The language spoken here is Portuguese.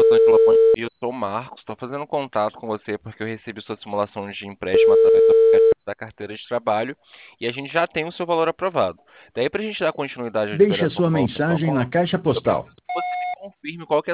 Rosângela, bom dia. Eu sou o Marcos. Estou fazendo contato com você porque eu recebi sua simulação de empréstimo através do aplicativo da carteira de trabalho e a gente já tem o seu valor aprovado. Daí, para a gente dar continuidade à Deixe a liberação sua do valor da sua mensagem na conta, caixa eu preciso postal. que você me confirme qual que é